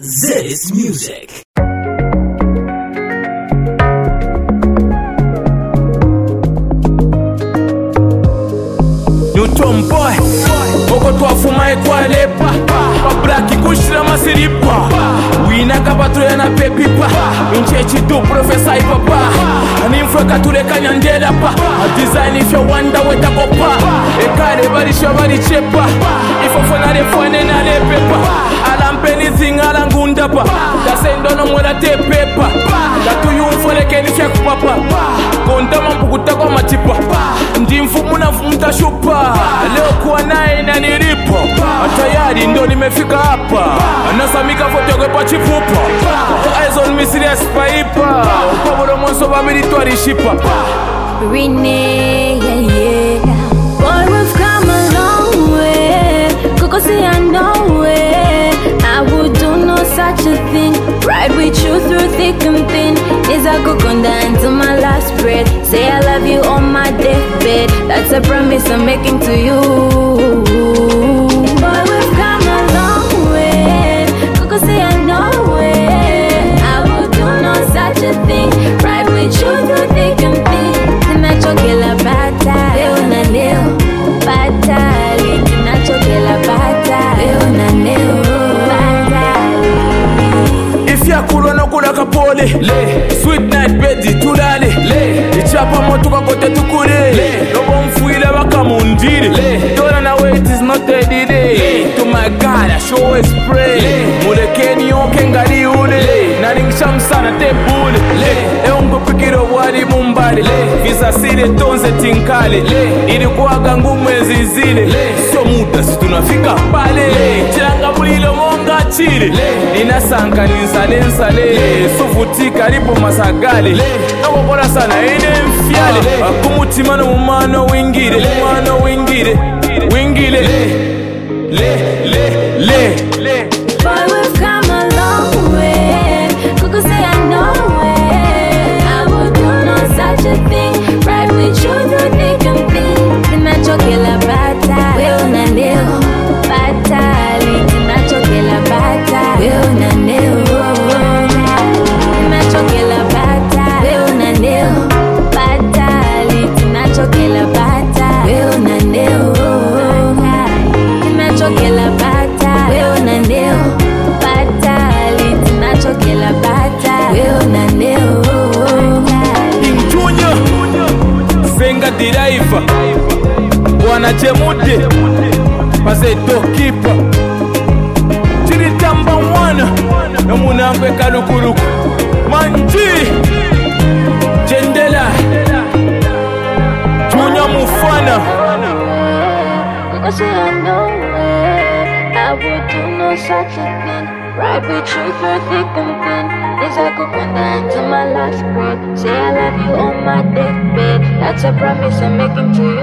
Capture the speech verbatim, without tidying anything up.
This music. Newton boy, oko twafuma ekwalepa Bablaki kushira masiripa Wina kabatule na pepipa Inchechi tu professor ipapa Animfwe katule kanyandela pa A design if you wonder weta kopa Ekare barisha barichepa Ifofona refwane na lepepa Alampeni zingala ngunda pa Dasendo no mwela te pepa Datu yumfole kenifya kupapa Konda mambukuta kwa matipa Ndi mfumu na mfumuta shupa Leo kuwa nae na nilipo Atayari ndo nimefika hapa Nasamika foto kwe pa chifupa Eyes on me serious paipa Ukaburo monso babili tuari shipa Rene, yeah, yeah. Boy, we've come a long way. Coco say I know it. I would do no such a thing. Ride with you through thick and thin. Is I go down to my last breath. Say I love you on my deathbed. That's a promise I'm making to you. Boy, we've come a long way. Coco say I know it. I would do no such a thing. Ride with you through thick and thin. Tinachokela bata, leo na leo batali. Tinachokela bata, leo na leo batali. If ya kurono kula kapole le Sweet night bedi tulale le Ichapa motu kakote tukure le Lobo mfuile waka mundire le Dora na wait is not a delay To my God I show a spray le Mulekeni yoke ngari ule le Naringisha msana te bule le Eongo pikiro wali mumbale le Visa sile tonze tinkale le Ilikuwaga ngumwezi zile le Sio muda si tunafika pale le Chilanga mulilo monga chile le Ninasanka ninsale nsale Suvutika lipo masagale Nakokora sana ene mfiale Akumutima no mumano wingire Mumano wingire Wingire Le, le, le, le Boy, we've come a long way. Coco say I know it. I would do no such a thing. Ride with you through thick and thin. Tinachokela bata, leo na leo batali. Tinachokela bata, leo na leo Tinachokela bata, leo na leo batali. Tinachokela bata, leo na leo Tinachokela bata, leo na leo batali. Tinachokela bata, leo na leo Inchunya Senga diraiva Wana chemude Pase tokipa Chiritamba wana Na munangwe kalukuruku Manji Jendela Chunya mufana Coco say I know it. I would do no such a thing. Ride with you through thick and thin. Is I go down to my last breath. Say I love you on my deathbed. That's a promise I'm making to you.